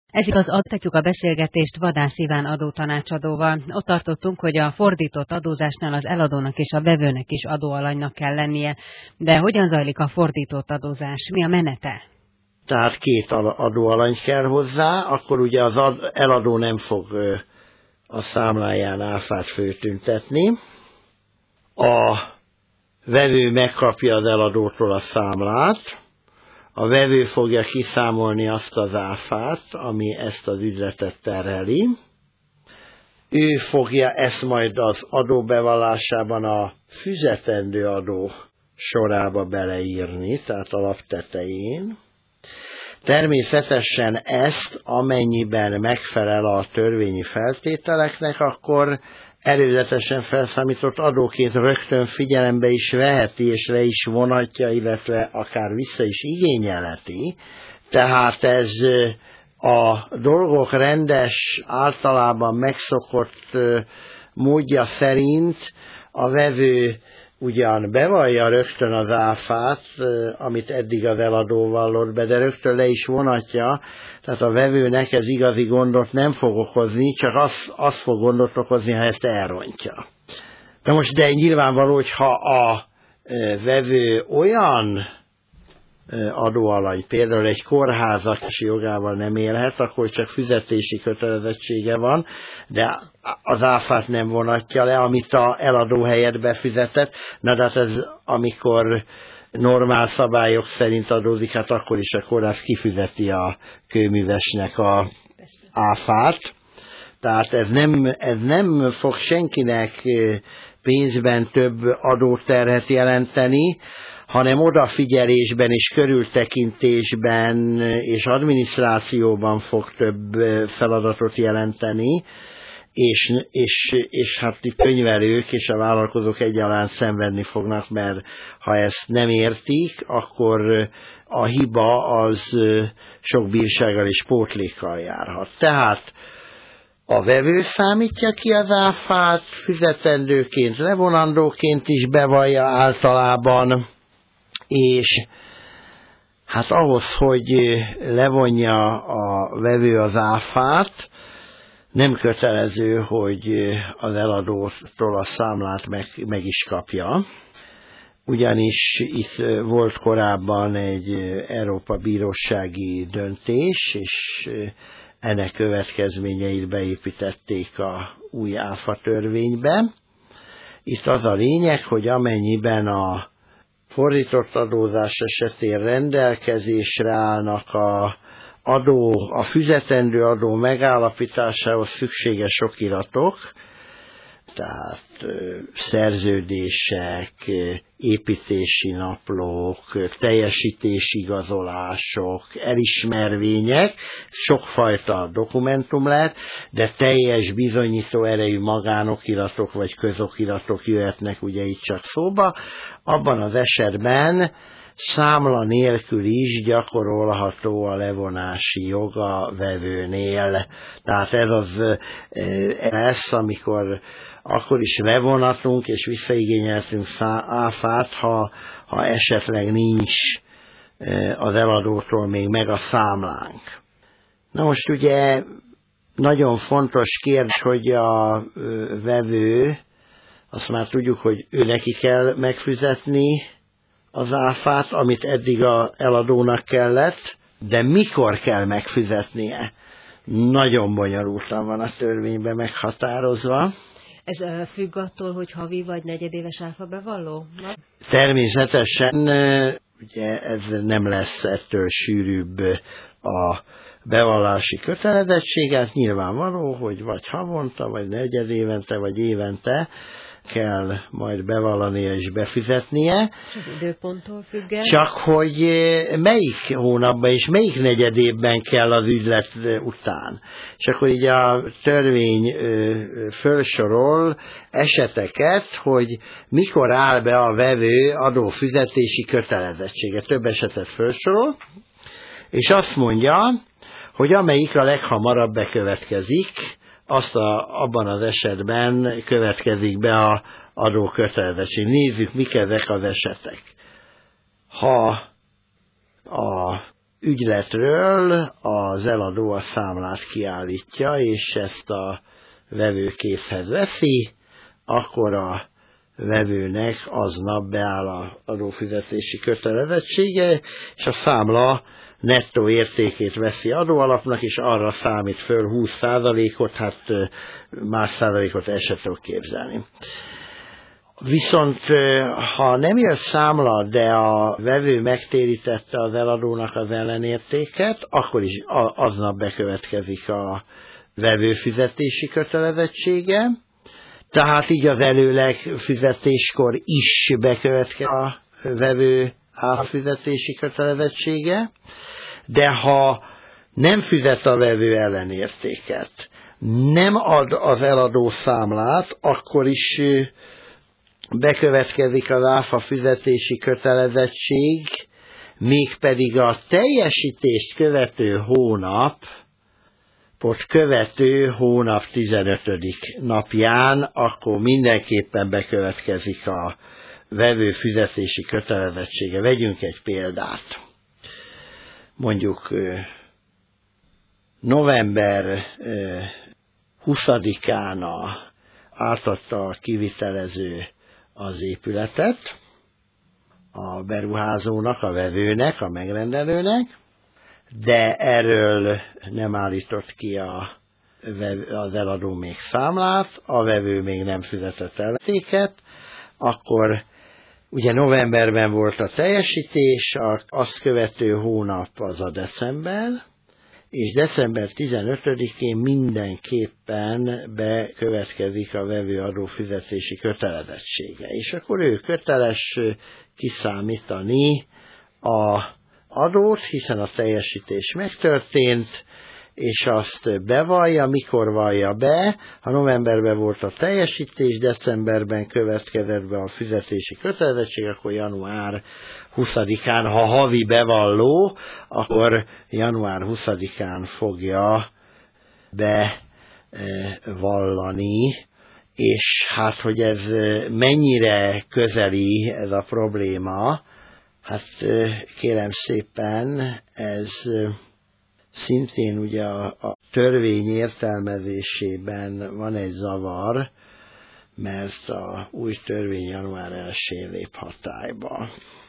Ez igaz, adhatjuk a beszélgetést Vadász Iván adótanácsadóval. Ott tartottunk, hogy a fordított adózásnál az eladónak és a vevőnek is adóalanynak kell lennie. De hogyan zajlik a fordított adózás? Mi a menete? Tehát 2 adóalany kell hozzá, akkor ugye az eladó nem fog a számláján áfát föltüntetni. A vevő megkapja az eladótól a számlát, a vevő fogja kiszámolni azt az áfát, ami ezt az ügyletet terheli. Ő fogja ezt majd az adóbevallásában a fizetendő adó sorába beleírni, tehát a lap tetején. Természetesen ezt, amennyiben megfelel a törvényi feltételeknek, akkor előzetesen felszámított adóként rögtön figyelembe is veheti, és le is vonhatja, illetve akár vissza is igényelheti. Tehát ez a dolgok rendes, általában megszokott módja szerint a vevő ugyan bevallja rögtön az áfát, amit eddig az eladó vallott be, de rögtön le is vonatja, tehát a vevőnek ez igazi gondot nem fog okozni, csak az fog gondot okozni, ha ezt elrontja. De nyilvánvaló, hogy ha a vevő olyan adóalany, például egy kórházatási jogával nem élhet, akkor csak fizetési kötelezettsége van, de az áfát nem vonatja le, amit a eladó helyett befizetett. Na de hát ez, amikor normál szabályok szerint adózik, hát akkor is a kórház kifizeti a kőművesnek a áfát. Tehát ez nem fog senkinek pénzben több adóterhet jelenteni, hanem odafigyelésben és körültekintésben és adminisztrációban fog több feladatot jelenteni, és hát itt könyvelők és a vállalkozók egyaránt szenvedni fognak, mert ha ezt nem értik, akkor a hiba az sok bírsággal és pótlékkal járhat. Tehát a vevő számítja ki az áfát, fizetendőként, levonandóként is bevallja általában, és hát ahhoz, hogy levonja a vevő az áfát, nem kötelező, hogy az eladótól a számlát meg is kapja. Ugyanis itt volt korábban egy Európa bírósági döntés, és ennek következményeit beépítették a új áfa törvénybe. Itt az a lényeg, hogy amennyiben a fordított adózás esetén rendelkezésre állnak a fizetendő adó megállapításához szükséges okiratok, tehát szerződések, építési naplók, teljesítésigazolások, elismervények, sokfajta dokumentum lehet, de teljes bizonyító erejű magánokiratok vagy közokiratok jöhetnek ugye itt csak szóba. Abban az esetben számla nélkül is gyakorolható a levonási joga vevőnél. Tehát ez lesz, amikor akkor is levonatunk és visszaigényeltünk áfát, ha esetleg nincs az eladótól még meg a számlánk. Na most ugye nagyon fontos kérdés, hogy a vevő, azt már tudjuk, hogy ő neki kell megfizetni az áfát, amit eddig az eladónak kellett, de mikor kell megfizetnie? Nagyon bonyolultan van a törvényben meghatározva. Ez függ attól, hogy havi vagy negyedéves áfa bevalló? Természetesen ugye ez nem lesz ettől sűrűbb a bevallási kötelezettséget. Nyilvánvaló, hogy vagy havonta, vagy negyedévente, vagy évente kell majd bevallania és befizetnie. És az időponttól függ el? Csak hogy melyik hónapban és melyik negyedévben kell az ügylet után. És akkor így a törvény felsorol eseteket, hogy mikor áll be a vevő adófizetési kötelezettsége. Több esetet felsorol, és azt mondja, hogy amelyik a leghamarabb bekövetkezik, abban az esetben következik be az adókötelezettség. Nézzük, mik ezek az esetek. Ha a ügyletről az eladó a számlát kiállítja, és ezt a vevő kézhez veszi, akkor a vevőnek aznap beáll az adófizetési kötelezettsége, és a számla nettó értékét veszi adóalapnak, és arra számít föl 20%-ot, hát más százalékot el sem tudok képzelni. Viszont ha nem jött számla, de a vevő megtérítette az eladónak az ellenértéket, akkor is aznap bekövetkezik a vevő fizetési kötelezettsége, tehát így az előleg fizetéskor is bekövetkezik a vevő átfizetési kötelezettsége, de ha nem fizet a vevő ellenértéket, nem ad az eladó számlát, akkor is bekövetkezik az áfa fizetési kötelezettség, mégpedig a teljesítést követő hónap 15. napján, akkor mindenképpen bekövetkezik a vevő fizetési kötelezettsége. Vegyünk egy példát. Mondjuk november 20-án átadta a kivitelező az épületet a beruházónak, a vevőnek, a megrendelőnek, de erről nem állított ki az eladó még számlát, a vevő még nem fizetett ellenértéket, akkor ugye novemberben volt a teljesítés, azt követő hónap az a december, és december 15-én mindenképpen bekövetkezik a vevő adófizetési kötelezettsége. És akkor ő köteles kiszámítani az adót, hiszen a teljesítés megtörtént, és azt bevallja, mikor vallja be. Ha novemberben volt a teljesítés, decemberben következett be a fizetési kötelezettség, akkor január 20-án, ha havi bevalló, akkor január 20-án fogja bevallani, és hát, hogy ez mennyire közeli ez a probléma, hát kérem szépen, ez szintén ugye a törvény értelmezésében van egy zavar, mert a új törvény január 1-én lép hatályba.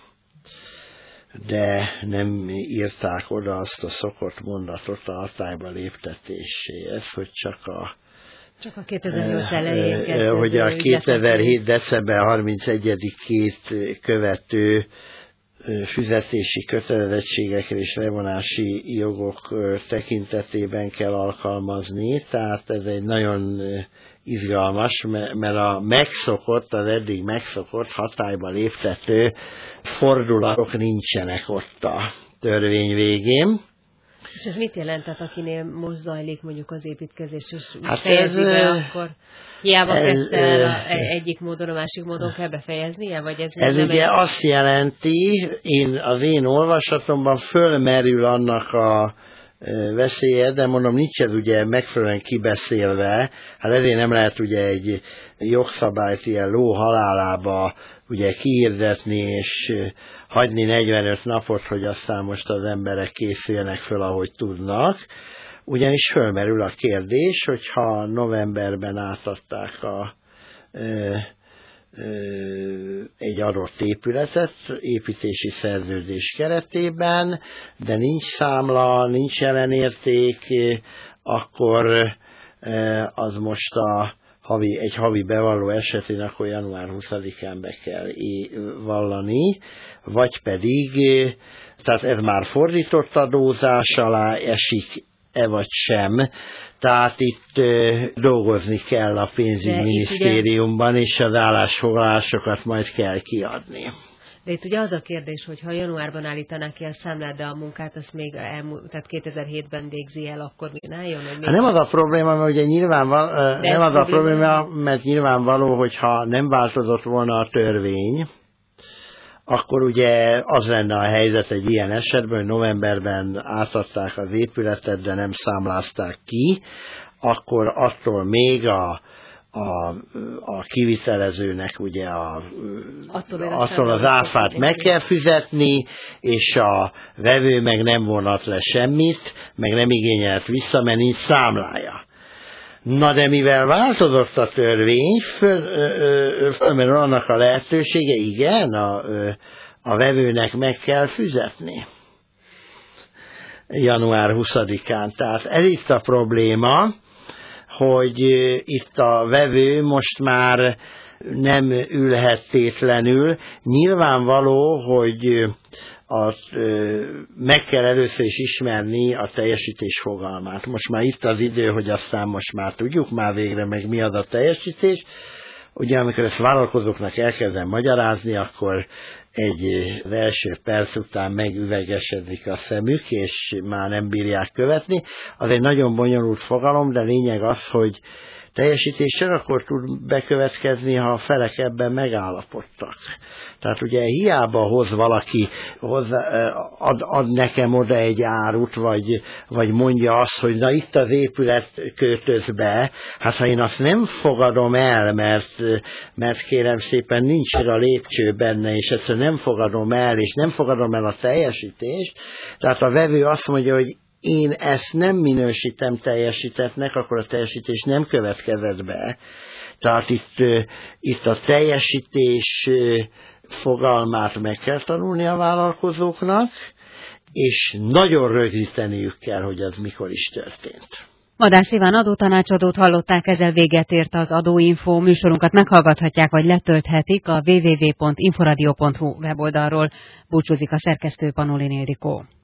De nem írták oda azt a szokott mondatot a hatályba léptetéséhez, hogy csak a 2008 elején kezdődő, hogy a 2007. december 31-ét követő fizetési kötelezettségekre és levonási jogok tekintetében kell alkalmazni, tehát ez egy nagyon izgalmas, mert az eddig megszokott hatályba léptető fordulatok nincsenek ott a törvény végén. És ez mit jelent, tehát akinél most zajlik mondjuk az építkezés, és fejezi be, akkor hiába kezdte el egyik módon, a másik módon kell befejeznie? Vagy ez ugye azt jelenti, az én olvasatomban fölmerül annak a veszélye, de mondom, nincs ez ugye megfelelően kibeszélve, hát ezért nem lehet ugye egy jogszabályt ilyen ló halálába ugye kihirdetni és hagyni 45 napot, hogy aztán most az emberek készüljenek föl, ahogy tudnak. Ugyanis fölmerül a kérdés, hogyha novemberben átadták egy adott épületet építési szerződés keretében, de nincs számla, nincs ellenérték, akkor az most egy havi bevalló esetén akkor január 20-án be kell vallani, vagy pedig, tehát ez már fordított adózás alá esik-e vagy sem, tehát itt dolgozni kell a pénzügyminisztériumban, és az állásfoglalásokat majd kell kiadni. De itt ugye az a kérdés, hogy ha januárban állítanák ki a számlát, de a munkát azt még tehát 2007-ben végzi el, akkor mi álljon? Hát nem az a probléma, mert ugye nyilvánvaló, hogyha nem változott volna a törvény, akkor ugye az lenne a helyzet egy ilyen esetben, hogy novemberben átadták az épületet, de nem számlázták ki, akkor attól még a a kivitelezőnek ugye attól az áfát meg kell fizetni, és a vevő meg nem vonat le semmit, meg nem igényelt vissza, mert nincs számlája. Na de mivel változott a törvény, fölmerül annak a lehetősége, igen, a vevőnek meg kell fizetni. Január 20-án. Tehát ez itt a probléma, hogy itt a vevő most már nem ülhet tétlenül. Nyilvánvaló, hogy meg kell először is ismerni a teljesítés fogalmát. Most már itt az idő, hogy aztán most már tudjuk már végre meg mi az a teljesítés. Ugye amikor ezt vállalkozóknak elkezdem magyarázni, akkor az első perc után megüvegesedik a szemük, és már nem bírják követni. Az egy nagyon bonyolult fogalom, de lényeg az, hogy teljesítés csak akkor tud bekövetkezni, ha a felek ebben megállapodtak. Tehát ugye hiába hoz valaki, ad nekem oda egy árut, vagy mondja azt, hogy na itt az épület költöz be, hát ha én azt nem fogadom el, mert kérem szépen nincs a lépcső benne, és egyszerűen nem fogadom el, és nem fogadom el a teljesítést, tehát a vevő azt mondja, hogy én ezt nem minősítem teljesítettnek, akkor a teljesítés nem következett be. Tehát itt a teljesítés fogalmát meg kell tanulni a vállalkozóknak, és nagyon rögzíteniük kell, hogy ez mikor is történt. Vadász Iván adótanácsadót hallották, ezzel véget ért az Adóinfo. Műsorunkat meghallgathatják, vagy letölthetik a www.inforadio.hu weboldalról. Búcsúzik a szerkesztő, Panolin Ildikó.